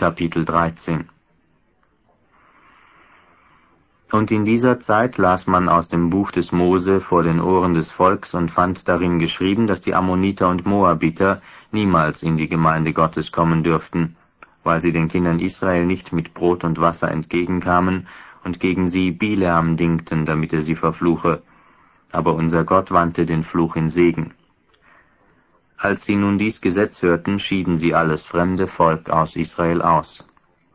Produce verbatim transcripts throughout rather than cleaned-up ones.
Kapitel dreizehn. Und in dieser Zeit las man aus dem Buch des Mose vor den Ohren des Volks und fand darin geschrieben, dass die Ammoniter und Moabiter niemals in die Gemeinde Gottes kommen dürften, weil sie den Kindern Israel nicht mit Brot und Wasser entgegenkamen und gegen sie Bileam dingten, damit er sie verfluche. Aber unser Gott wandte den Fluch in Segen. Als sie nun dies Gesetz hörten, schieden sie alles fremde Volk aus Israel aus.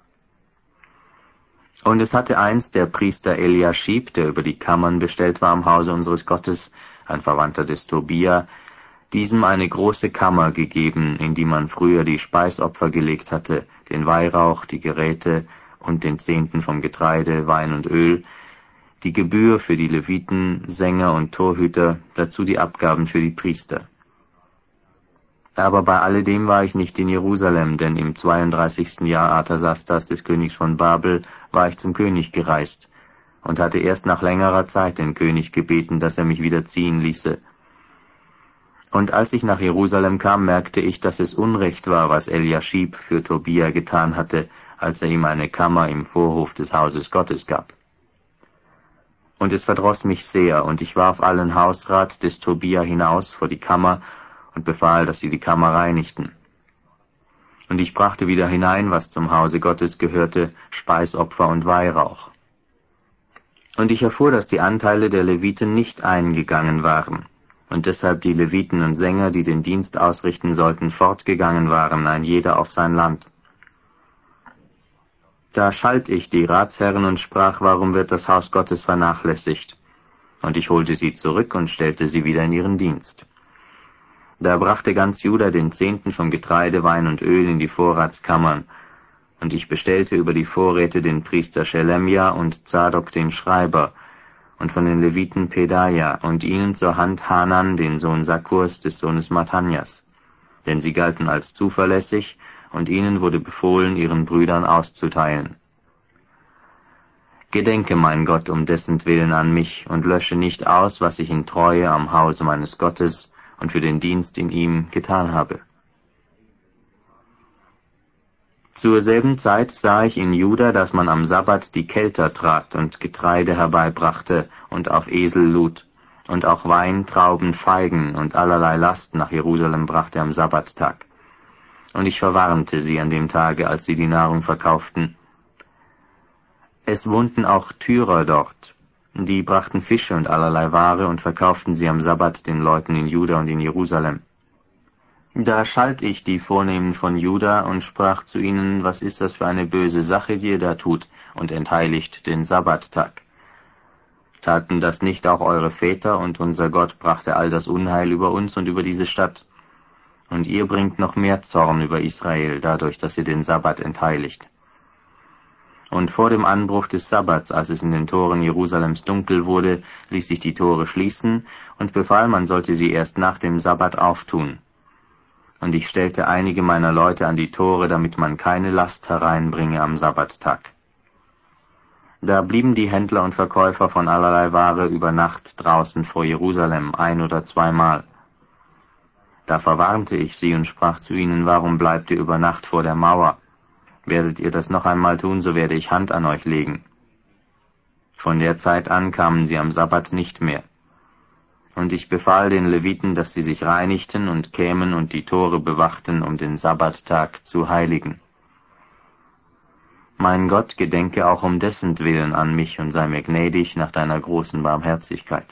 Und es hatte einst der Priester Eliaschib, der über die Kammern bestellt war am Hause unseres Gottes, ein Verwandter des Tobia, diesem eine große Kammer gegeben, in die man früher die Speisopfer gelegt hatte, den Weihrauch, die Geräte und den Zehnten vom Getreide, Wein und Öl, die Gebühr für die Leviten, Sänger und Torhüter, dazu die Abgaben für die Priester. Aber bei alledem war ich nicht in Jerusalem, denn im zweiunddreißigsten Jahr Artasastas des Königs von Babel war ich zum König gereist und hatte erst nach längerer Zeit den König gebeten, dass er mich wieder ziehen ließe. Und als ich nach Jerusalem kam, merkte ich, dass es Unrecht war, was Eliaschib für Tobia getan hatte, als er ihm eine Kammer im Vorhof des Hauses Gottes gab. Und es verdross mich sehr, und ich warf allen Hausrat des Tobia hinaus vor die Kammer und befahl, dass sie die Kammer reinigten. Und ich brachte wieder hinein, was zum Hause Gottes gehörte, Speisopfer und Weihrauch. Und ich erfuhr, dass die Anteile der Leviten nicht eingegangen waren, und deshalb die Leviten und Sänger, die den Dienst ausrichten sollten, fortgegangen waren, ein jeder auf sein Land. Da schalt ich die Ratsherren und sprach, warum wird das Haus Gottes vernachlässigt? Und ich holte sie zurück und stellte sie wieder in ihren Dienst. Da brachte ganz Juda den Zehnten vom Getreide, Wein und Öl in die Vorratskammern, und ich bestellte über die Vorräte den Priester Schelemja und Zadok den Schreiber, und von den Leviten Pedaja, und ihnen zur Hand Hanan, den Sohn Sakkurs, des Sohnes Mathanjas, denn sie galten als zuverlässig, und ihnen wurde befohlen, ihren Brüdern auszuteilen. Gedenke, mein Gott, um dessen Willen an mich, und lösche nicht aus, was ich in Treue am Hause meines Gottes und für den Dienst in ihm getan habe. Zur selben Zeit sah ich in Juda, dass man am Sabbat die Kelter trat und Getreide herbeibrachte und auf Esel lud, und auch Wein, Trauben, Feigen und allerlei Last nach Jerusalem brachte am Sabbattag. Und ich verwarnte sie an dem Tage, als sie die Nahrung verkauften. Es wohnten auch Tyrer dort, die brachten Fische und allerlei Ware und verkauften sie am Sabbat den Leuten in Juda und in Jerusalem. Da schalt ich die Vornehmen von Juda und sprach zu ihnen, was ist das für eine böse Sache, die ihr da tut, und entheiligt den Sabbattag? Taten das nicht auch eure Väter, und unser Gott brachte all das Unheil über uns und über diese Stadt? Und ihr bringt noch mehr Zorn über Israel, dadurch, dass ihr den Sabbat entheiligt. Und vor dem Anbruch des Sabbats, als es in den Toren Jerusalems dunkel wurde, ließ ich die Tore schließen und befahl, man sollte sie erst nach dem Sabbat auftun. Und ich stellte einige meiner Leute an die Tore, damit man keine Last hereinbringe am Sabbattag. Da blieben die Händler und Verkäufer von allerlei Ware über Nacht draußen vor Jerusalem ein oder zweimal. Da verwarnte ich sie und sprach zu ihnen, warum bleibt ihr über Nacht vor der Mauer? Werdet ihr das noch einmal tun, so werde ich Hand an euch legen. Von der Zeit an kamen sie am Sabbat nicht mehr. Und ich befahl den Leviten, dass sie sich reinigten und kämen und die Tore bewachten, um den Sabbattag zu heiligen. Mein Gott, gedenke auch um dessen Willen an mich und sei mir gnädig nach deiner großen Barmherzigkeit.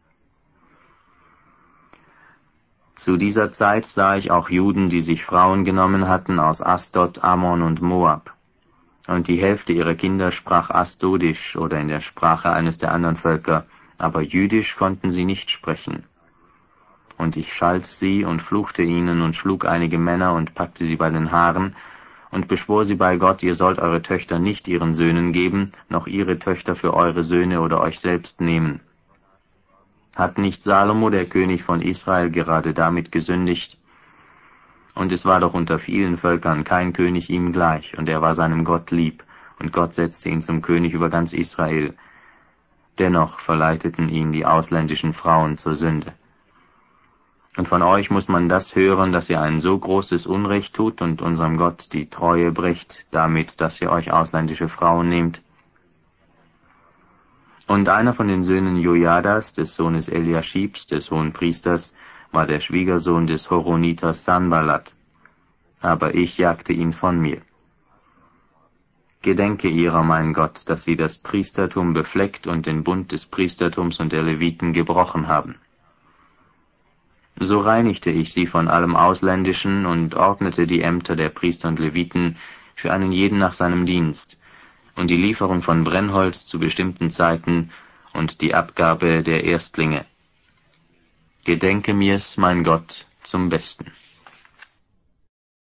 Zu dieser Zeit sah ich auch Juden, die sich Frauen genommen hatten aus Asdod, Ammon und Moab. Und die Hälfte ihrer Kinder sprach Asdodisch oder in der Sprache eines der anderen Völker, aber Jüdisch konnten sie nicht sprechen. Und ich schalt sie und fluchte ihnen und schlug einige Männer und packte sie bei den Haaren und beschwor sie bei Gott, ihr sollt eure Töchter nicht ihren Söhnen geben, noch ihre Töchter für eure Söhne oder euch selbst nehmen. Hat nicht Salomo, der König von Israel, gerade damit gesündigt? Und es war doch unter vielen Völkern kein König ihm gleich, und er war seinem Gott lieb, und Gott setzte ihn zum König über ganz Israel. Dennoch verleiteten ihn die ausländischen Frauen zur Sünde. Und von euch muss man das hören, dass ihr ein so großes Unrecht tut und unserem Gott die Treue bricht, damit, dass ihr euch ausländische Frauen nehmt. Und einer von den Söhnen Jojadas, des Sohnes Eliaschibs, des Hohenpriesters, war der Schwiegersohn des Horoniters Sanballat. Aber ich jagte ihn von mir. Gedenke ihrer, mein Gott, dass sie das Priestertum befleckt und den Bund des Priestertums und der Leviten gebrochen haben. So reinigte ich sie von allem Ausländischen und ordnete die Ämter der Priester und Leviten für einen jeden nach seinem Dienst und die Lieferung von Brennholz zu bestimmten Zeiten und die Abgabe der Erstlinge. Gedenke mir's, mein Gott, zum Besten.